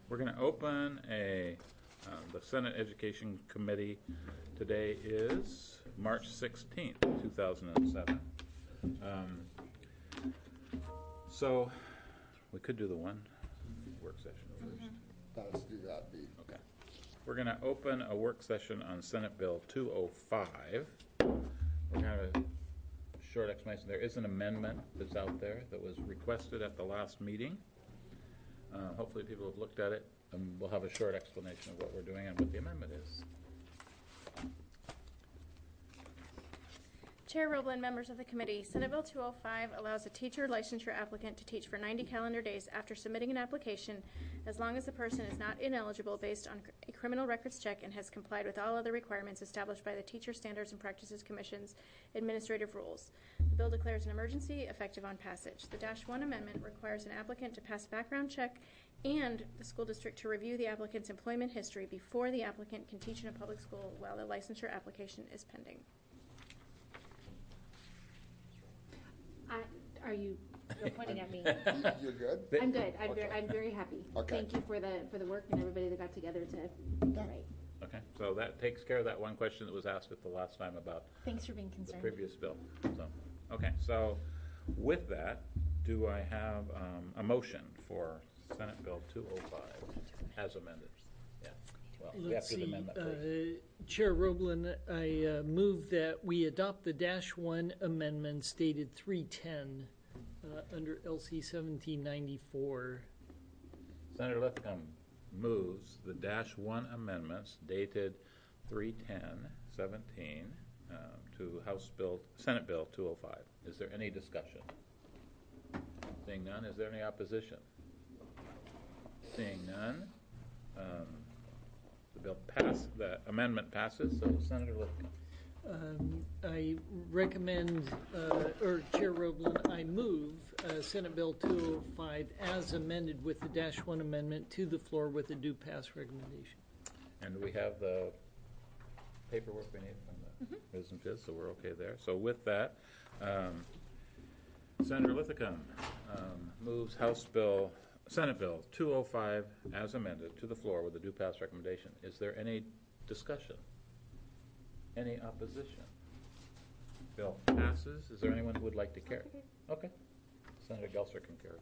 We're going to open the Senate Education Committee. Today is March 16th, 2007. So we could do the one work session first. Let's do that, B. Okay. We're going to open a work session on Senate Bill 205. We're going to have a short explanation. There is an amendment that's out there that was requested at the last meeting. Hopefully people have looked at it, and we'll have a short explanation of what we're doing and what the amendment is. Chair Roblin, members of the committee, Senate Bill 205 allows a teacher licensure applicant to teach for 90 calendar days after submitting an application, as long as the person is not ineligible based on a criminal records check and has complied with all other requirements established by the Teacher Standards and Practices Commission's administrative rules. The bill declares an emergency effective on passage. The -1 amendment requires an applicant to pass a background check and the school district to review the applicant's employment history before the applicant can teach in a public school while the licensure application is pending. You're pointing at me. You're good? I'm good. Okay. I'm very happy. Okay. Thank you for the work and everybody that got together to write. Okay, so that takes care of that one question that was asked at the last time about Thanks for being the concerned. previous bill. So, okay, so with that, do I have a motion for Senate Bill 205 as amended? Yeah. Well, we have to do the amendment first. Chair Roblin, I move that we adopt the -1 amendment stated 310 under LC 1794. Senator Lithicum moves the -1 amendments dated 3/10/17 to Senate Bill 205. Is there any discussion? Seeing none, is there any opposition? Seeing none, the amendment passes. So Senator Lithicum. I recommend, or Chair Roblin, I move Senate Bill 205 as amended with the -1 amendment to the floor with a due pass recommendation. And we have the paperwork we need from the Ms. and Fizz, so we're okay there. So with that, Senator Lithicum moves Senate Bill 205 as amended to the floor with a due pass recommendation. Is there any discussion? Any opposition? Bill passes. Is there anyone who would like to carry? Okay. Senator Gelser can carry.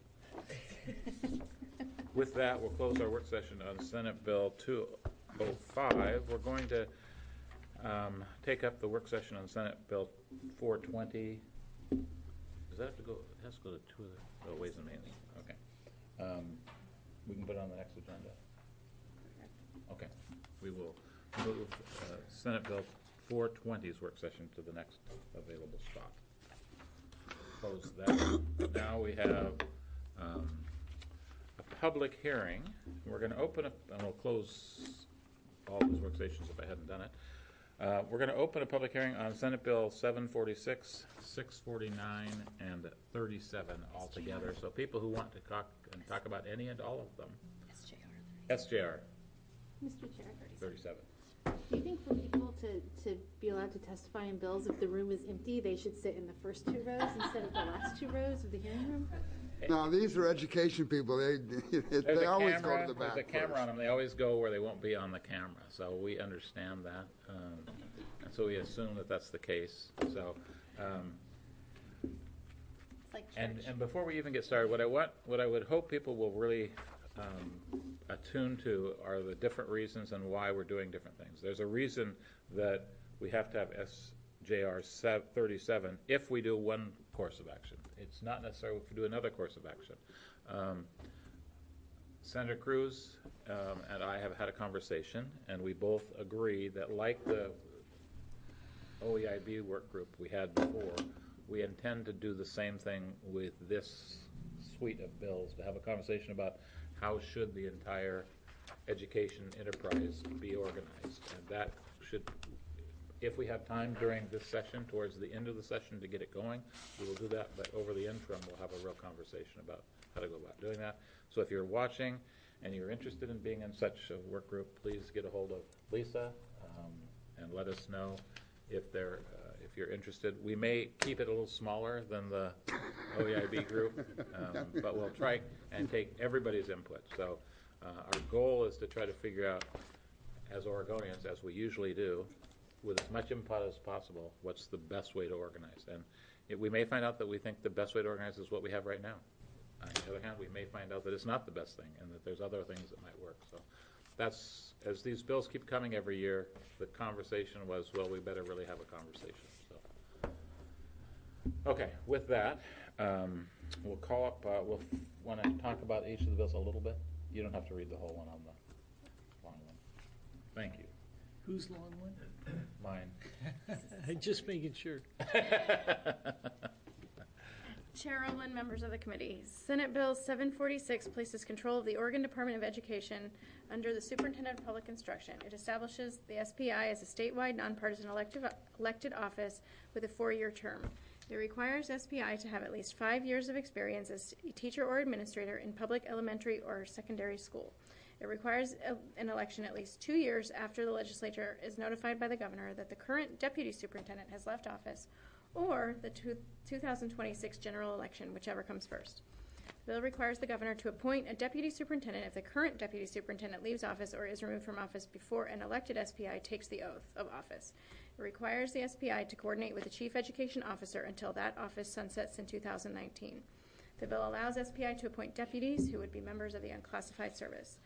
With that, we'll close our work session on Senate Bill 205. We're going to take up the work session on Senate Bill 420. Does that have to go? It has to go to two of the Ways and Means. Okay. We can put it on the next agenda. Okay. We will move Senate Bill 420's work session to the next available spot. Close that. Now we have a public hearing. We're going to open up, and we'll close all those work stations if I hadn't done it. We're going to open a public hearing on Senate Bill 746, 649, and 37 altogether. So people who want to talk about any and all of them. SJR. Mr. Chair. 37. Do you think for people to be allowed to testify in bills, if the room is empty, they should sit in the first 2 rows instead of the last 2 rows of the hearing room? No, these are education people. They always go to the back. There's a camera on them. They always go where they won't be on the camera. So we understand that. And so we assume that that's the case. So, It's like church. and before we even get started, what I would hope people will really attune to are the different reasons and why we're doing different things. There's a reason that we have to have SJR 37 if we do one course of action. It's not necessarily if we do another course of action. Senator Cruz and I have had a conversation, and we both agree that like the OEIB work group we had before, we intend to do the same thing with this suite of bills, to have a conversation about how should the entire education enterprise be organized. And that should, if we have time during this session, towards the end of the session to get it going, we will do that. But over the interim, we'll have a real conversation about how to go about doing that. So if you're watching and you're interested in being in such a work group, please get a hold of Lisa and let us know if you're interested. We may keep it a little smaller than the OEIB group, but we'll try and take everybody's input. So Our goal is to try to figure out, as Oregonians, as we usually do, with as much input as possible, what's the best way to organize. And we may find out that we think the best way to organize is what we have right now. On the other hand, we may find out that it's not the best thing and that there's other things that might work. So that's, as these bills keep coming every year, the conversation was, well, we better really have a conversation. So, okay, with that, we'll call up, we'll want to talk about each of the bills a little bit. You don't have to read the whole one on the long one. Thank you. Whose long one? Mine. Just making sure. Chair Rowland, members of the committee. Senate Bill 746 places control of the Oregon Department of Education under the Superintendent of Public Instruction. It establishes the SPI as a statewide nonpartisan elected office with a 4-year term. It requires SPI to have at least 5 years of experience as a teacher or administrator in public elementary or secondary school. It requires an election at least 2 years after the legislature is notified by the governor that the current deputy superintendent has left office, or the 2026 general election, whichever comes first. The bill requires the governor to appoint a deputy superintendent if the current deputy superintendent leaves office or is removed from office before an elected SPI takes the oath of office. It requires the SPI to coordinate with the chief education officer until that office sunsets in 2019. The bill allows SPI to appoint deputies who would be members of the unclassified service.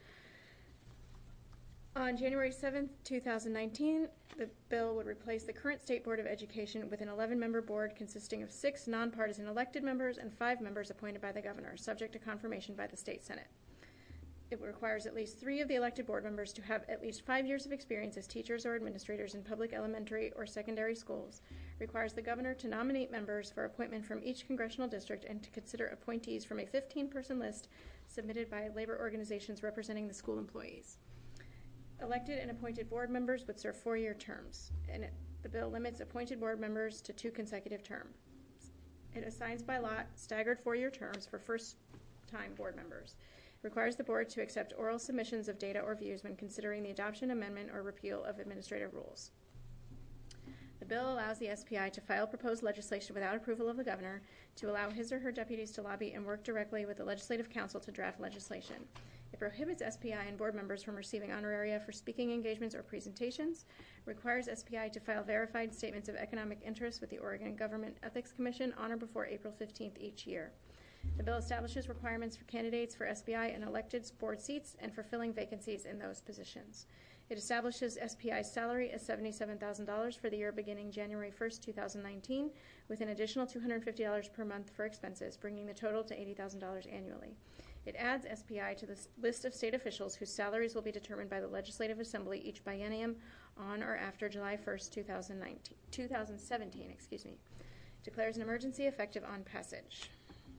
On January 7, 2019, the bill would replace the current State Board of Education with an 11-member board consisting of 6 nonpartisan elected members and 5 members appointed by the governor, subject to confirmation by the state Senate. It requires at least 3 of the elected board members to have at least 5 years of experience as teachers or administrators in public elementary or secondary schools. It requires the governor to nominate members for appointment from each congressional district and to consider appointees from a 15-person list submitted by labor organizations representing the school employees. Elected and appointed board members would serve 4-year terms, and the bill limits appointed board members to 2 consecutive terms. It assigns by lot staggered 4-year terms for first-time board members. It requires the board to accept oral submissions of data or views when considering the adoption, amendment, or repeal of administrative rules. The bill allows the SPI to file proposed legislation without approval of the governor, to allow his or her deputies to lobby and work directly with the legislative council to draft legislation. It prohibits SPI and board members from receiving honoraria for speaking engagements or presentations, requires SPI to file verified statements of economic interest with the Oregon Government Ethics Commission on or before April 15th each year. The bill establishes requirements for candidates for SPI and elected board seats and for filling vacancies in those positions. It establishes SPI's salary as $77,000 for the year beginning January 1st, 2019, with an additional $250 per month for expenses, bringing the total to $80,000 annually. It adds SPI to the list of state officials whose salaries will be determined by the Legislative Assembly each biennium on or after July 1st, 2017. Declares an emergency effective on passage.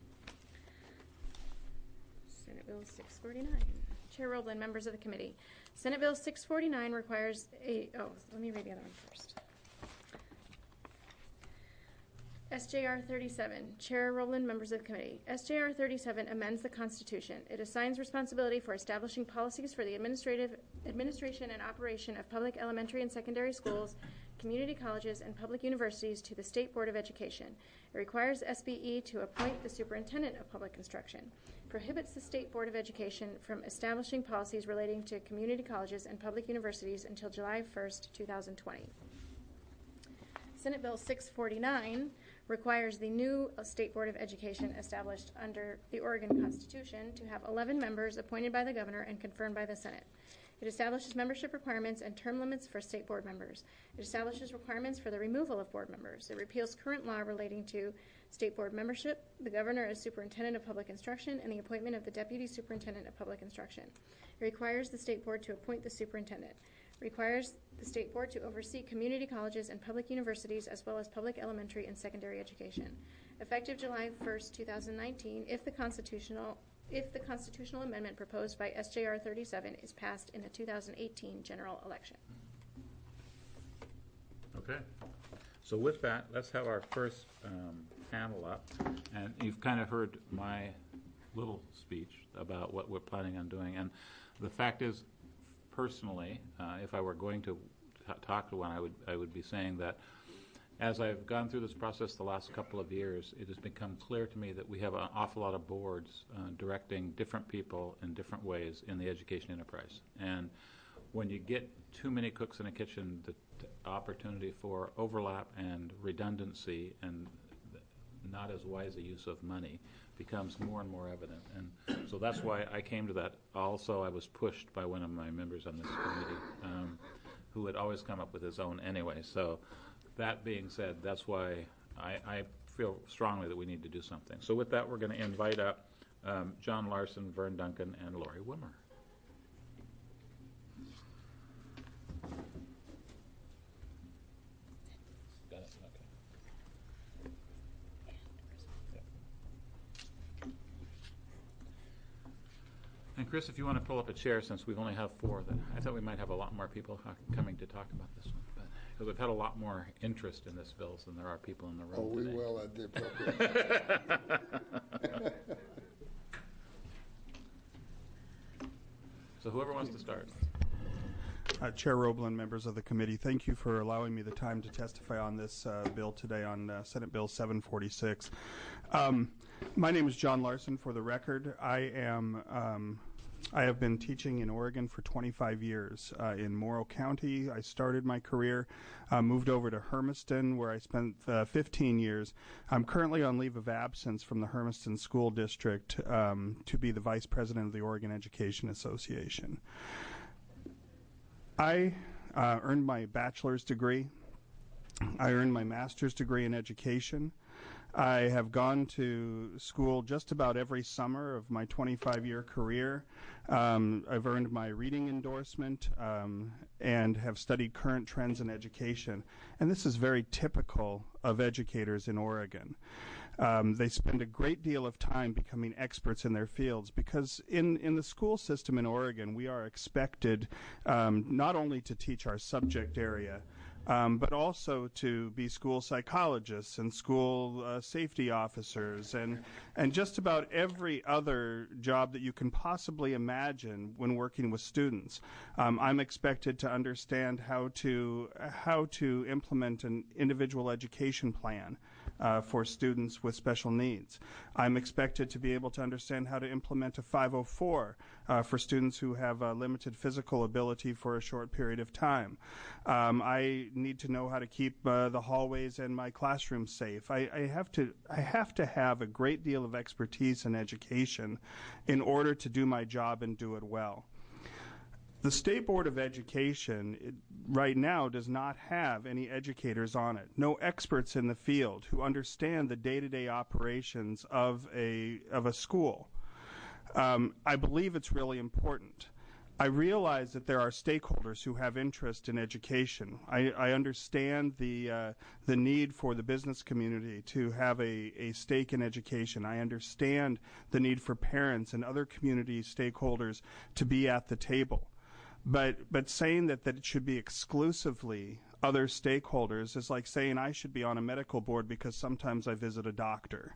Senate Bill 649. Chair Roblin, members of the committee. Senate Bill 649 requires let me read the other one first. SJR 37, Chair Rowland, members of the committee. SJR 37 amends the Constitution. It assigns responsibility for establishing policies for the administration and operation of public elementary and secondary schools, community colleges, and public universities to the State Board of Education. It requires SBE to appoint the superintendent of public instruction. It prohibits the State Board of Education from establishing policies relating to community colleges and public universities until July 1st, 2020. Senate Bill 649 requires the new State Board of Education established under the Oregon Constitution to have 11 members appointed by the governor and confirmed by the Senate. It establishes membership requirements and term limits for state board members. It establishes requirements for the removal of board members. It repeals current law relating to state board membership, the governor as superintendent of public instruction, and the appointment of the deputy superintendent of public instruction. It requires the state board to appoint the superintendent. Requires the state board to oversee community colleges and public universities as well as public elementary and secondary education. Effective July 1st, 2019, if the constitutional amendment proposed by SJR 37 is passed in the 2018 general election. Okay. So with that, let's have our first panel up. And you've kind of heard my little speech about what we're planning on doing. And the fact is, personally, if I were going to talk to one, I would be saying that as I've gone through this process the last couple of years, it has become clear to me that we have an awful lot of boards directing different people in different ways in the education enterprise. And when you get too many cooks in a kitchen, the opportunity for overlap and redundancy and not as wise a use of money becomes more and more evident. And so that's why I came to that. Also, I was pushed by one of my members on this committee who had always come up with his own anyway. So that being said, that's why I feel strongly that we need to do something. So with that, we're going to invite up John Larson, Vern Duncan, and Lori Wimmer. Got it? Okay. And Chris, if you want to pull up a chair, since we've only have 4, then I thought we might have a lot more people coming to talk about this one, but because we've had a lot more interest in this bill than there are people in the room. Oh, we today. will at the appropriate. So whoever wants to start. Chair Roblin, members of the committee, thank you for allowing me the time to testify on this bill today on Senate Bill 746. My name is John Larson, for the record. I have been teaching in Oregon for 25 years. In Morrow County, I started my career, moved over to Hermiston, where I spent 15 years. I'm currently on leave of absence from the Hermiston School District to be the Vice President of the Oregon Education Association. I earned my bachelor's degree. I earned my master's degree in education. I have gone to school just about every summer of my 25-year career. I've earned my reading endorsement and have studied current trends in education. And this is very typical of educators in Oregon. They spend a great deal of time becoming experts in their fields because in the school system in Oregon, we are expected not only to teach our subject area, but also to be school psychologists and school safety officers and just about every other job that you can possibly imagine when working with students. I'm expected to understand how to implement an individual education plan for students with special needs. I'm expected to be able to understand how to implement a 504 for students who have limited physical ability for a short period of time. I need to know how to keep the hallways and my classroom safe. I have to have a great deal of expertise in education in order to do my job and do it well. The State Board of Education right now does not have any educators on it, no experts in the field who understand the day-to-day operations of a school. I believe it's really important. I realize that there are stakeholders who have interest in education. I understand the need for the business community to have a stake in education. I understand the need for parents and other community stakeholders to be at the table. But saying that it should be exclusively other stakeholders is like saying I should be on a medical board because sometimes I visit a doctor.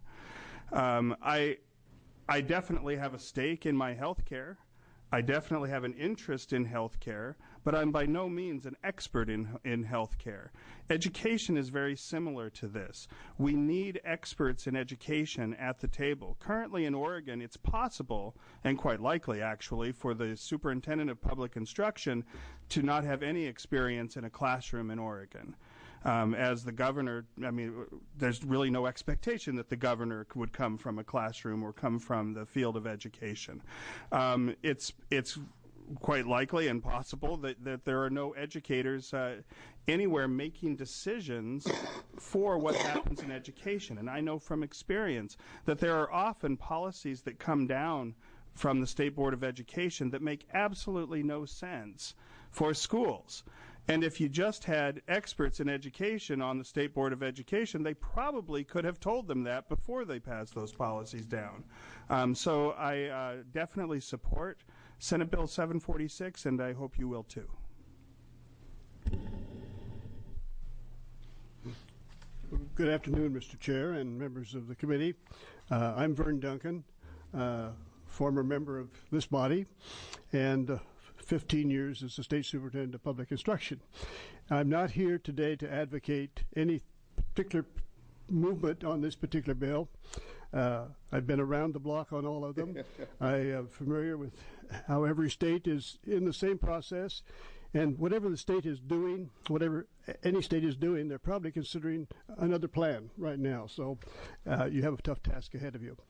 I definitely have a stake in my health care. I definitely have an interest in health care, but I'm by no means an expert in health care. Education is very similar to this. We need experts in education at the table. Currently in Oregon, it's possible, and quite likely actually, for the superintendent of public instruction to not have any experience in a classroom in Oregon. As the governor, I mean, there's really no expectation that the governor would come from a classroom or come from the field of education. It's quite likely and possible that there are no educators anywhere making decisions for what happens in education. And I know from experience that there are often policies that come down from the State Board of Education that make absolutely no sense for schools. And if you just had experts in education on the State Board of Education, they probably could have told them that before they passed those policies down. So I definitely support Senate Bill 746, and I hope you will too. Good afternoon, Mr. Chair and members of the committee. I'm Vern Duncan, former member of this body, and 15 years as the State Superintendent of Public Instruction. I'm not here today to advocate any particular movement on this particular bill. I've been around the block on all of them. I am familiar with how every state is in the same process. And whatever the state is doing, whatever any state is doing, they're probably considering another plan right now. So you have a tough task ahead of you.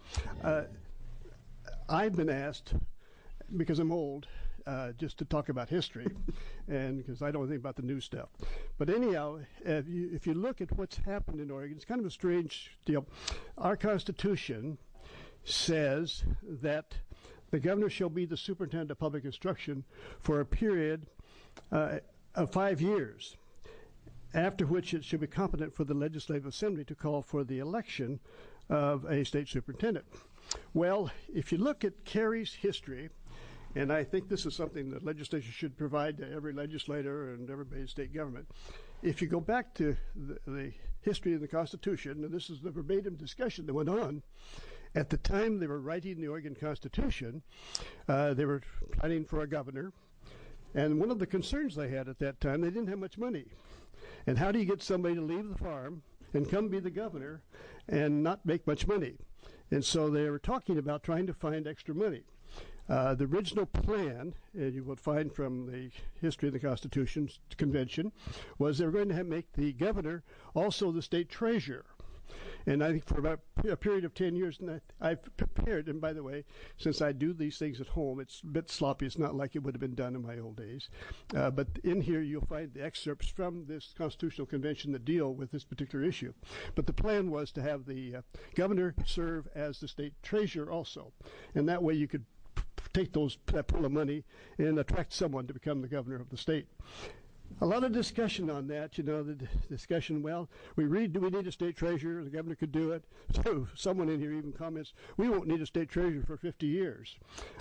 I've been asked, because I'm old, just to talk about history, and because I don't know anything about the new stuff. But anyhow, if you look at what's happened in Oregon, it's kind of a strange deal. Our Constitution says that the governor shall be the superintendent of public instruction for a period of 5 years, after which it should be competent for the Legislative Assembly to call for the election of a state superintendent. Well, if you look at Kerry's history, and I think this is something that legislation should provide to every legislator and everybody in state government. If you go back to the history of the Constitution, and this is the verbatim discussion that went on, at the time they were writing the Oregon Constitution, they were planning for a governor. And one of the concerns they had at that time, they didn't have much money. And how do you get somebody to leave the farm and come be the governor and not make much money? And so they were talking about trying to find extra money. The original plan, and you will find from the history of the Constitution Convention, was they were going to make the governor also the state treasurer. And I think for about a period of 10 years, and I've prepared, and by the way, since I do these things at home, it's a bit sloppy. It's not like it would have been done in my old days. But in here, you'll find the excerpts from this Constitutional Convention that deal with this particular issue. But the plan was to have the governor serve as the state treasurer also. And that way you could take that pool of money and attract someone to become the governor of the state. A lot of discussion on that, the discussion, well, do we need a state treasurer? The governor could do it. So someone in here even comments, we won't need a state treasurer for 50 years.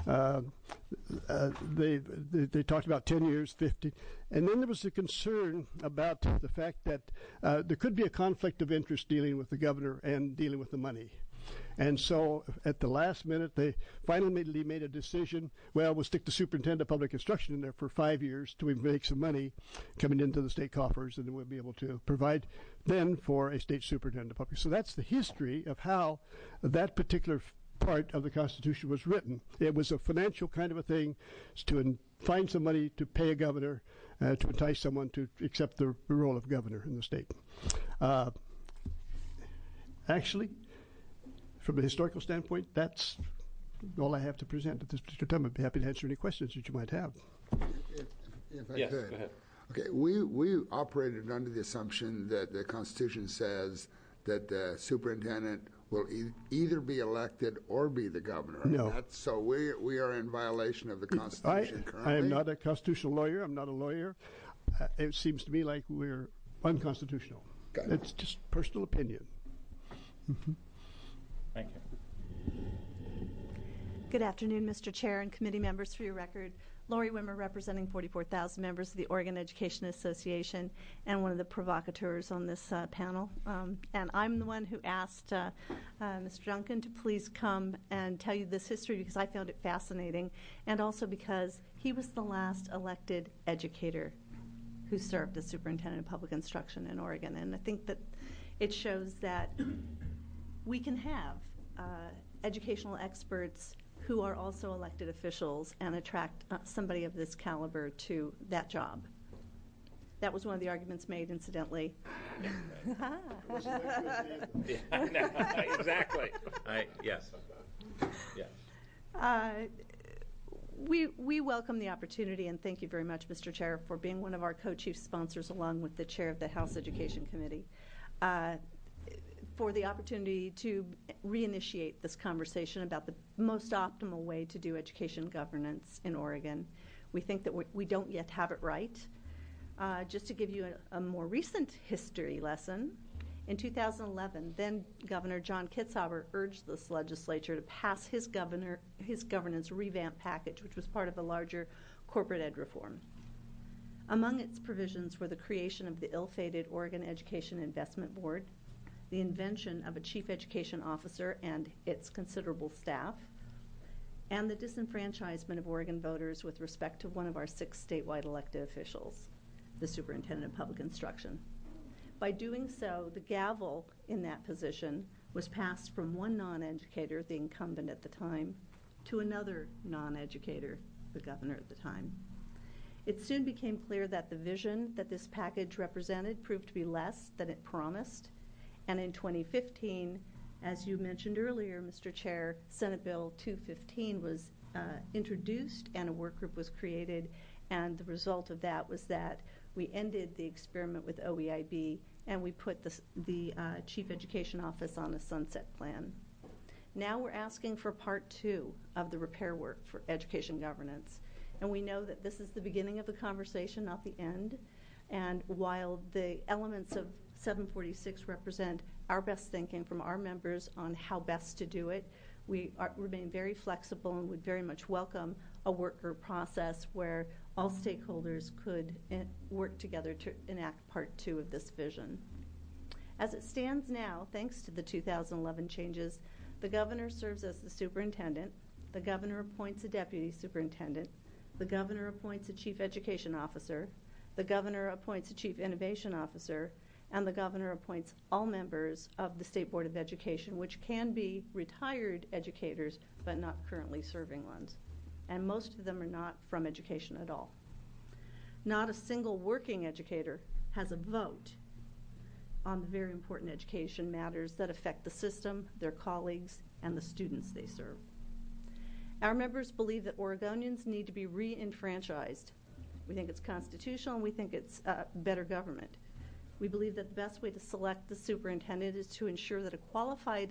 They talked about 10 years, 50. And then there was a concern about the fact that there could be a conflict of interest dealing with the governor and dealing with the money. And so at the last minute, they finally made a decision, well, we'll stick the superintendent of public instruction in there for 5 years till we make some money coming into the state coffers, and then we'll be able to provide then for a state superintendent of public. So that's the history of how that particular part of the Constitution was written. It was a financial kind of a thing to find some money to pay a governor, to entice someone to accept the role of governor in the state. Actually, from a historical standpoint, that's all I have to present at this particular time. I'd be happy to answer any questions that you might have. If I Yes, could. go ahead. Okay, we operated under the assumption that the Constitution says that the superintendent will either be elected or be the governor. No. So we are in violation of the Constitution currently. I am not a constitutional lawyer. I'm not a lawyer. It seems to me like we're unconstitutional. Got it. It's just personal opinion. Thank you. Good afternoon, Mr. Chair and committee members. For your record, Lori Wimmer, representing 44,000 members of the Oregon Education Association and one of the provocateurs on this panel. And I'm the one who asked Mr. Duncan to please come and tell you this history because I found it fascinating, and also because he was the last elected educator who served as superintendent of public instruction in Oregon. And I think that it shows that we can have educational experts who are also elected officials and attract somebody of this caliber to that job. That was one of the arguments made, incidentally. Yeah, I know, exactly. Yes. Yes. We welcome the opportunity, and thank you very much, Mr. Chair, for being one of our co-chief sponsors along with the chair of the House Education Committee, for the opportunity to reinitiate this conversation about the most optimal way to do education governance in Oregon. We think that we don't yet have it right. Just to give you a more recent history lesson, in 2011, then Governor John Kitzhaber urged this legislature to pass his governance revamp package, which was part of a larger corporate ed reform. Among its provisions were the creation of the ill-fated Oregon Education Investment Board, the invention of a chief education officer and its considerable staff, and the disenfranchisement of Oregon voters with respect to one of our 6 statewide elected officials, the superintendent of public instruction. By doing so, the gavel in that position was passed from one non-educator, the incumbent at the time, to another non-educator, the governor at the time. It soon became clear that the vision that this package represented proved to be less than it promised, and in 2015, as you mentioned earlier, Mr. Chair, Senate Bill 215 was introduced and a work group was created, and the result of that was that we ended the experiment with OEIB and we put the Chief Education Office on a sunset plan. Now we're asking for part 2 of the repair work for education governance. And we know that this is the beginning of the conversation, not the end. And while the elements of 746 represent our best thinking from our members on how best to do it, we remain very flexible and would very much welcome a work group process where all stakeholders could work together to enact part 2 of this vision. As it stands now, thanks to the 2011 changes, the governor serves as the superintendent, the governor appoints a deputy superintendent, the governor appoints a chief education officer, the governor appoints a chief innovation officer, and the governor appoints all members of the State Board of Education, which can be retired educators, but not currently serving ones. And most of them are not from education at all. Not a single working educator has a vote on the very important education matters that affect the system, their colleagues, and the students they serve. Our members believe that Oregonians need to be re-enfranchised. We think it's constitutional, and we think it's better government. We believe that the best way to select the superintendent is to ensure that a qualified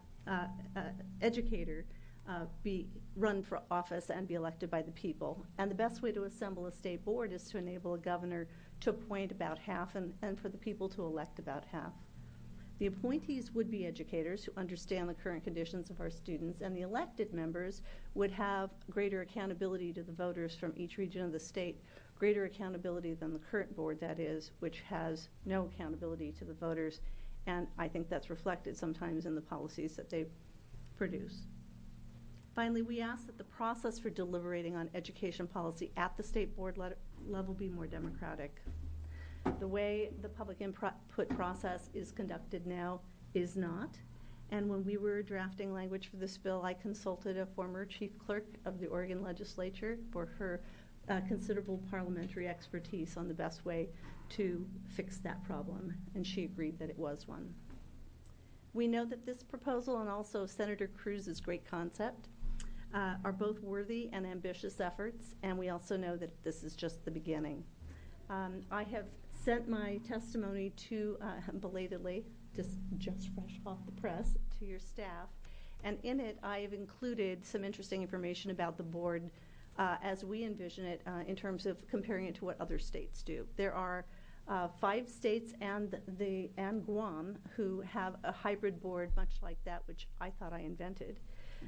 educator be run for office and be elected by the people. And the best way to assemble a state board is to enable a governor to appoint about half and for the people to elect about half. The appointees would be educators who understand the current conditions of our students, and the elected members would have greater accountability to the voters from each region of the state, greater accountability than the current board, that is, which has no accountability to the voters, and I think that's reflected sometimes in the policies that they produce. Finally, we ask that the process for deliberating on education policy at the state board level be more democratic. The way the public input process is conducted now is not. And when we were drafting language for this bill, I consulted a former chief clerk of the Oregon legislature for her considerable parliamentary expertise on the best way to fix that problem, and she agreed that it was one. We know that this proposal and also Senator Cruz's great concept are both worthy and ambitious efforts, and we also know that this is just the beginning. I have sent my testimony to, belatedly, just fresh off the press, to your staff, and in it I have included some interesting information about the board as we envision it in terms of comparing it to what other states do. There are 5 states and Guam who have a hybrid board much like that, which I thought I invented.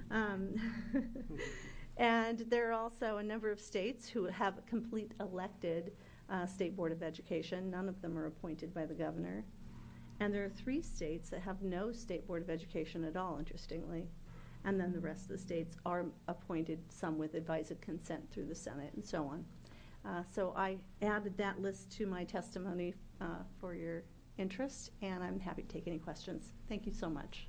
And there are also a number of states who have a complete elected State Board of Education. None of them are appointed by the governor. And there are 3 states that have no State Board of Education at all, interestingly. And then the rest of the states are appointed, some with advised consent through the Senate and so on. So I added that list to my testimony for your interest, and I'm happy to take any questions. Thank you so much.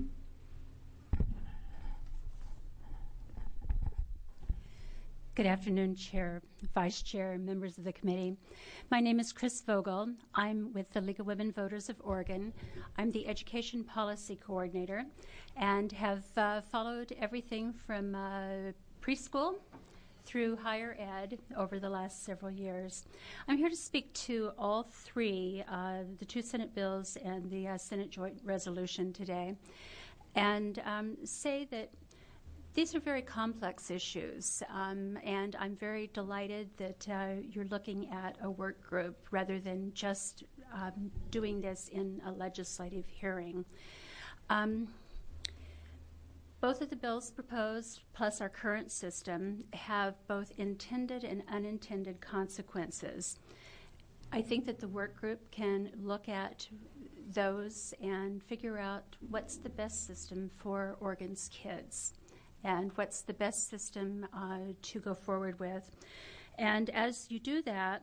Good afternoon, Chair, Vice Chair, members of the committee. My name is Chris Vogel. I'm with the League of Women Voters of Oregon. I'm the Education Policy Coordinator and have followed everything from preschool through higher ed over the last several years. I'm here to speak to all 3, the 2 Senate bills and the Senate Joint Resolution today, and say that these are very complex issues, and I'm very delighted that you're looking at a work group rather than just doing this in a legislative hearing. Both of the bills proposed, plus our current system, have both intended and unintended consequences. I think that the work group can look at those and figure out what's the best system for Oregon's kids, and what's the best system to go forward with. And as you do that,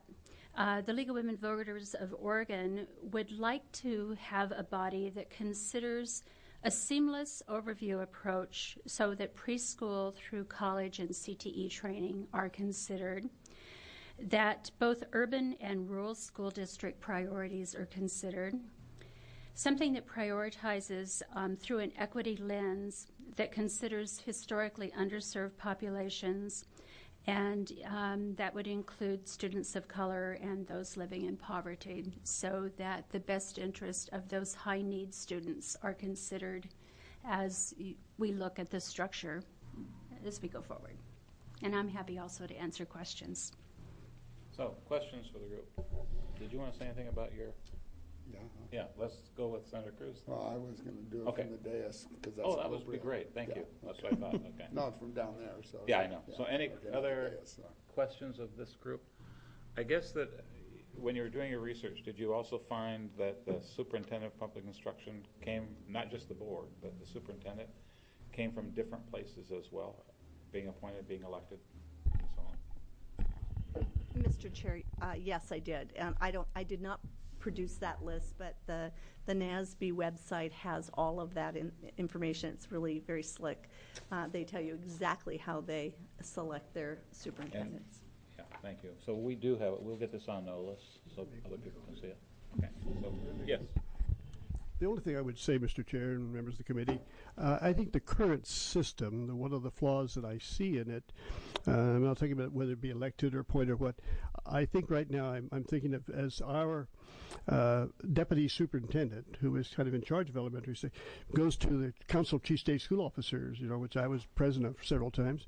The League of Women Voters of Oregon would like to have a body that considers a seamless overview approach so that preschool through college and CTE training are considered, that both urban and rural school district priorities are considered, something that prioritizes through an equity lens that considers historically underserved populations, and that would include students of color and those living in poverty, so that the best interest of those high-need students are considered as we look at the structure as we go forward. And I'm happy also to answer questions. So, questions for the group? Did you want to say anything about your... Yeah, let's go with Senator Cruz. Well, I was going to do it Okay. from the dais because that's Oh, that would be appropriate. great. Thank Yeah, you. That's okay. what I thought. Okay. No, it's from down there, so. Yeah, I know. So any okay, other dais, so. questions of this group? I guess that when you were doing your research, did you also find that the superintendent of public instruction came, not just the board, but the superintendent came from different places as well, being appointed, being elected, and so on? Mr. Chair, yes, I did. And I did not produce that list, but the NASB website has all of that information. It's really very slick. They tell you exactly how they select their superintendents. Yeah, thank you. So we do have it. We'll get this on NOLA's so other people can see it. Okay. So, yes. The only thing I would say, Mr. Chair and members of the committee, I think the current system, one of the flaws that I see in it, I'm not talking about whether it be elected or appointed or what, I think right now I'm thinking of as our deputy superintendent, who is kind of in charge of elementary, goes to the Council of Chief State School Officers, which I was president of several times.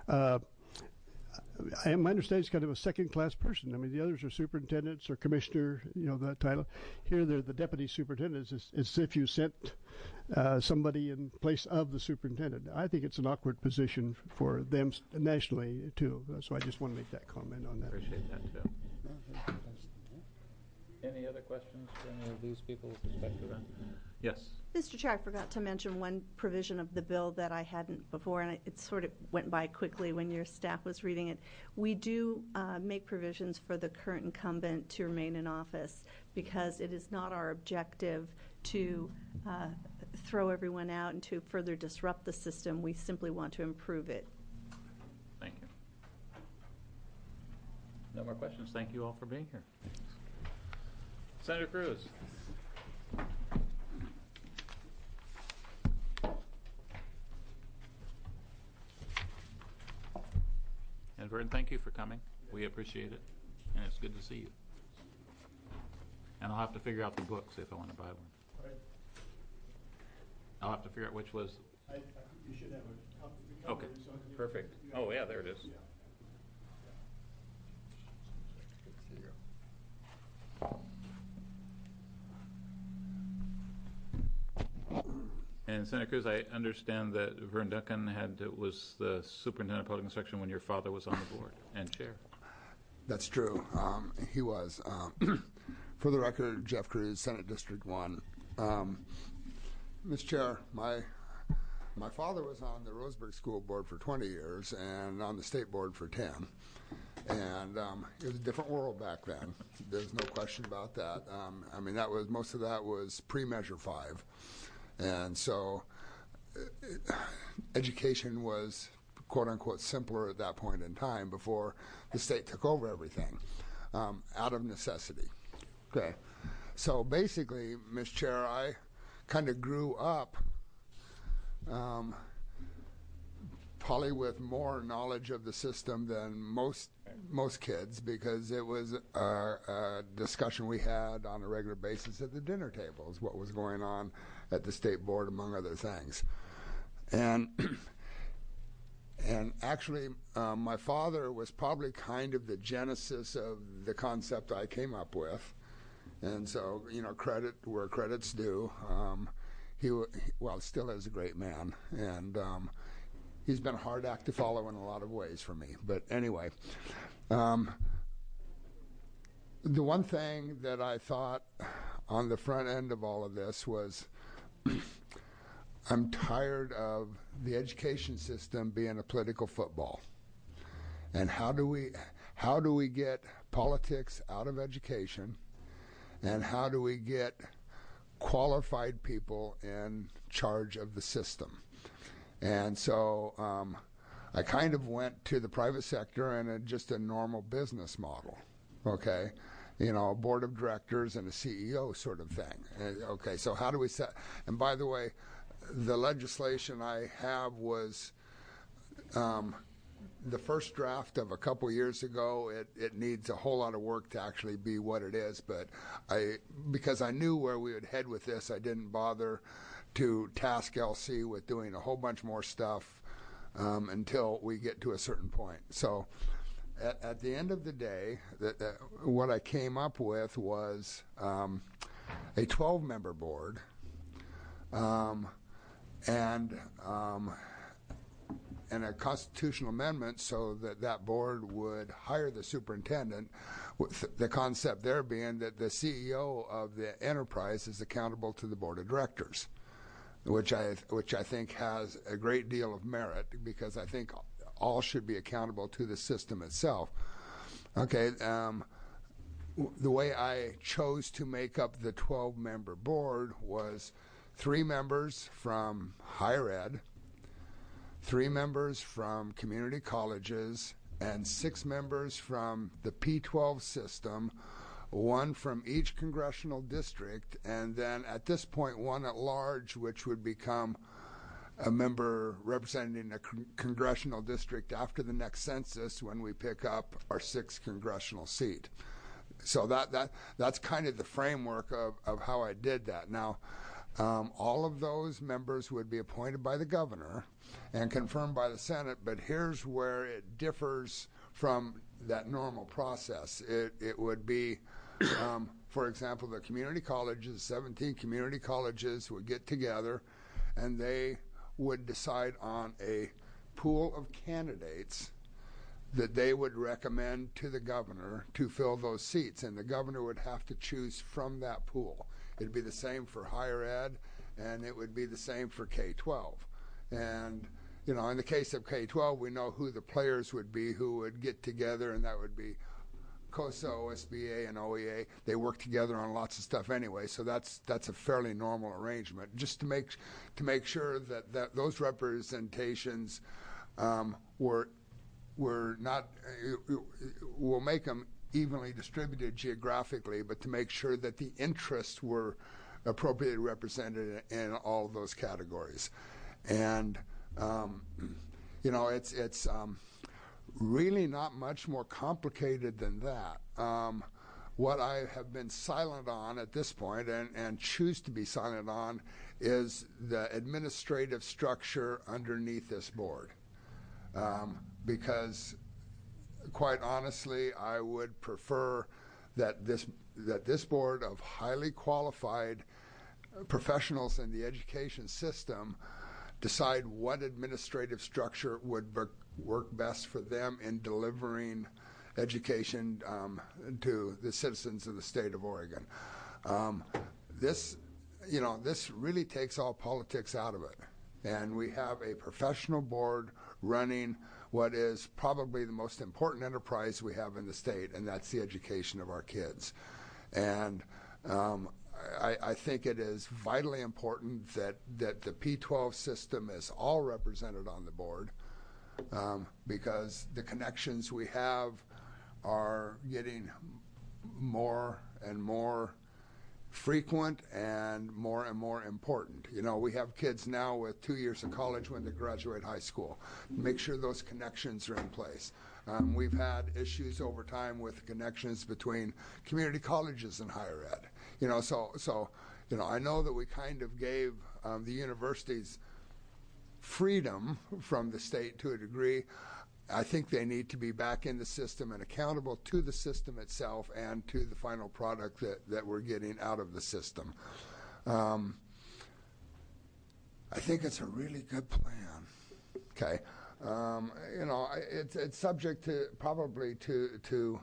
My understanding is kind of a second-class person. I mean, the others are superintendents or commissioner, that title. Here, they're the deputy superintendents. It's as if you sent somebody in place of the superintendent. I think it's an awkward position for them nationally, too. So I just want to make that comment on that. Appreciate that, too. Any other questions for any of these people with respect to that? Yes. Mr. Chair, I forgot to mention one provision of the bill that I hadn't before, and it sort of went by quickly when your staff was reading it. We do make provisions for the current incumbent to remain in office, because it is not our objective to throw everyone out and to further disrupt the system. We simply want to improve it. Thank you. No more questions. Thank you all for being here. Senator Cruz. And Vern, thank you for coming. We appreciate it, and it's good to see you. And I'll have to figure out the books if I want to buy one. I'll have to figure out which was. You should have a Okay, perfect. Oh, yeah, there it is. And Senator Cruz, I understand that Vern Duncan was the superintendent of public instruction when your father was on the board and chair. That's true. He was. For the record, Jeff Cruz, Senate District 1. Mr. Chair, my father was on the Roseburg School Board for 20 years and on the state board for 10. And it was a different world back then. There's no question about that. I mean, most of that was pre-Measure 5. And so education was, quote unquote, simpler at that point in time before the state took over everything out of necessity. Okay. So basically, Ms. Chair, I kind of grew up probably with more knowledge of the system than most kids, because it was a discussion we had on a regular basis at the dinner tables, what was going on at the state board, among other things. And actually, my father was probably kind of the genesis of the concept I came up with. And so, credit where credit's due. He still is a great man. And he's been a hard act to follow in a lot of ways for me. But anyway, the one thing that I thought on the front end of all of this was, I'm tired of the education system being a political football. And how do how do we get politics out of education, and how do we get qualified people in charge of the system? And so I kind of went to the private sector and just a normal business model, okay? You know, a board of directors and a CEO sort of thing. Okay, so how do we set? And by the way, the legislation I have was the first draft of a couple years ago. It needs a whole lot of work to actually be what it is, but because I knew where we would head with this, I didn't bother to task LC with doing a whole bunch more stuff until we get to a certain point. So at the end of the day, what I came up with was a 12-member board and a constitutional amendment so that board would hire the superintendent, with the concept there being that the CEO of the enterprise is accountable to the board of directors, which I think has a great deal of merit, because I think all should be accountable to the system itself. Okay, the way I chose to make up the 12-member board was 3 members from higher ed, 3 members from community colleges, and 6 members from the P12 system, 1 from each congressional district, and then at this point 1 at large, which would become a member representing a congressional district after the next census when we pick up our 6th congressional seat. So that's kind of the framework of how I did that. Now, all of those members would be appointed by the governor and confirmed by the Senate, but here's where it differs from that normal process. It would be, for example, the community colleges, 17 community colleges would get together and they would decide on a pool of candidates that they would recommend to the governor to fill those seats, and the governor would have to choose from that pool. It'd be the same for higher ed, and it would be the same for K-12. And, you know, in the case of K-12, we know who the players would be who would get together, and that would be COSA, OSBA, and OEA. They work together on lots of stuff anyway, so that's a fairly normal arrangement. Just to make sure that those representations were not, we'll make them evenly distributed geographically, but to make sure that the interests were appropriately represented in all of those categories. And, you know, it's really not much more complicated than that. What I have been silent on at this point, and choose to be silent on, is the administrative structure underneath this board. Because quite honestly, I would prefer that this board of highly qualified professionals in the education system decide what administrative structure would work best for them in delivering education to the citizens of the state of Oregon. This really takes all politics out of it, and we have a professional board running what is probably the most important enterprise we have in the state, and that's the education of our kids. And I think it is vitally important that the P12 system is all represented on the board, because the connections we have are getting more and more frequent and more important. You know, we have kids now with 2 years of college when they graduate high school. Make sure those connections are in place. We've had issues over time with connections between community colleges and higher ed. You know, so you know, I know that we kind of gave the universities freedom from the state to a degree. I think they need to be back in the system and accountable to the system itself and to the final product that we're getting out of the system. I think it's a really good plan. Okay, you know, it's subject to probably to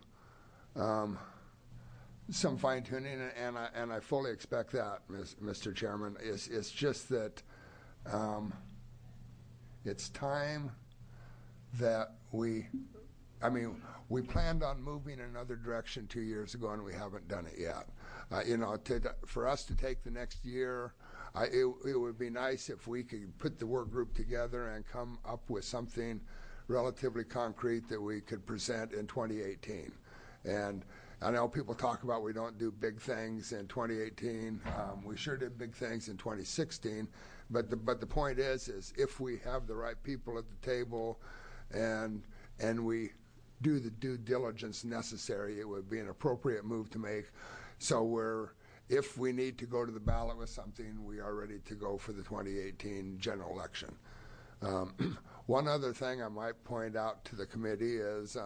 some fine tuning, and I fully expect that, Mr. Chairman. It's just that it's time that we I mean, we planned on moving in another direction 2 years ago, and we haven't done it yet. For us to take the next year, it would be nice if we could put the work group together and come up with something relatively concrete that we could present in 2018. And I know people talk about we don't do big things in 2018. We sure did big things in 2016. But the point is if we have the right people at the table and we do the due diligence necessary, it would be an appropriate move to make. So if we need to go to the ballot with something, we are ready to go for the 2018 general election. One other thing I might point out to the committee is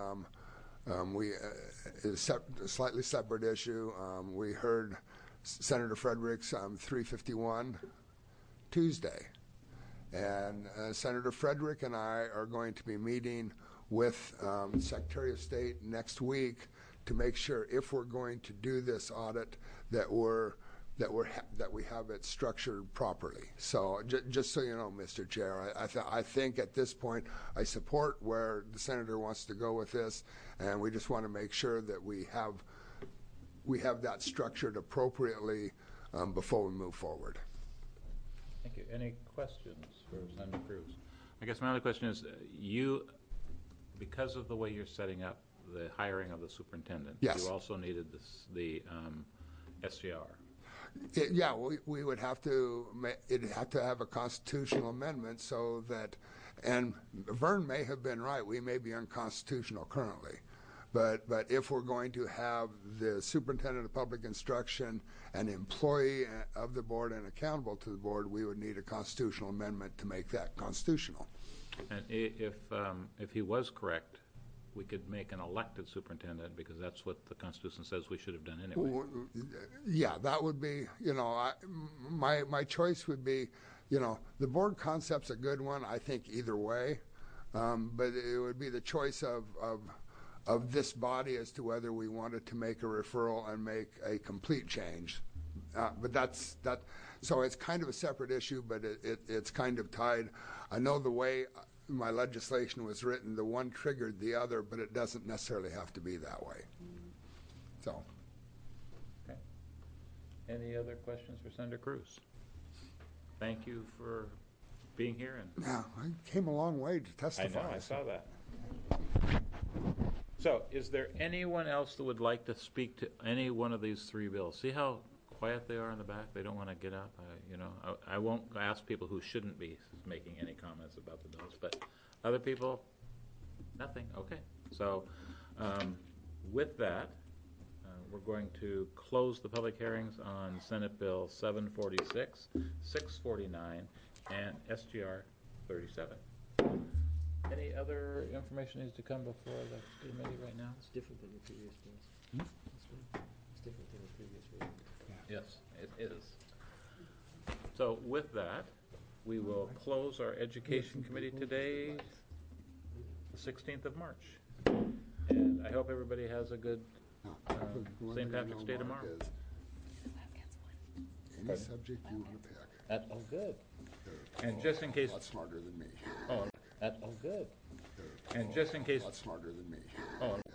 is a slightly separate issue. We heard Senator Frederick's 351 Tuesday. And Senator Frederick and I are going to be meeting with the Secretary of State next week to make sure if we're going to do this audit that we have it structured properly. So just so you know, Mr. Chair, I think at this point I support where the senator wants to go with this, and we just want to make sure that we have that structured appropriately before we move forward. Thank you. Any questions for Senator Cruz? I guess my other question is, because of the way you're setting up the hiring of the superintendent, yes, you also needed the SGR. Yeah, we would have to. It'd have to have a constitutional amendment so that, and Vern may have been right. We may be unconstitutional currently, but if we're going to have the superintendent of public instruction an employee of the board and accountable to the board, we would need a constitutional amendment to make that constitutional. And if he was correct, we could make an elected superintendent, because that's what the Constitution says we should have done anyway. Yeah, that would be, my choice would be, the board concept's a good one, I think, either way. But it would be the choice of this body as to whether we wanted to make a referral and make a complete change. But so it's kind of a separate issue, but it's kind of tied. I know the way my legislation was written, the one triggered the other, but it doesn't necessarily have to be that way. So. Okay. Any other questions for Senator Cruz? Thank you for being here. Yeah, I came a long way to testify. I know, I saw that. So, is there anyone else that would like to speak to any one of these three bills? See how quiet they are in the back? They don't want to get up. I won't ask people who shouldn't be making any comments about the bills, but other people, nothing. Okay. So, with that, we're going to close the public hearings on Senate Bill 746, 649, and SGR 37. Any other information needs to come before the committee right now? It's different than the previous bills. It's different than the previous bills. Yes, it is. So with that, we will close our Education Committee today, the 16th of March. And I hope everybody has a good St. Patrick's Day tomorrow. Any subject you want to pick. That's good. And just in case. A lot smarter than me. Oh, good. And just in case. A lot smarter than me. Oh.